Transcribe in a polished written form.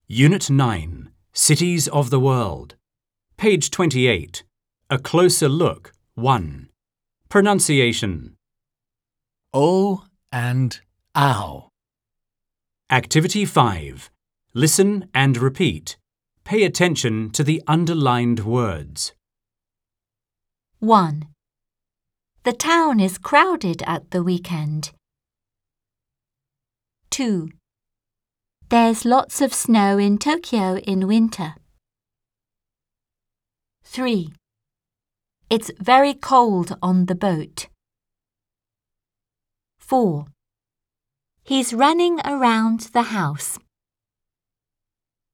Unit 9, Cities of the World. Page 28. A Closer Look, 1. Pronunciation. O and ow. Activity 5. Listen and repeat. Pay attention to the underlined words. 1. The town is crowded at the weekend. 2. There's lots of snow in Tokyo in winter. 3. It's very cold on the boat. 4. He's running around the house.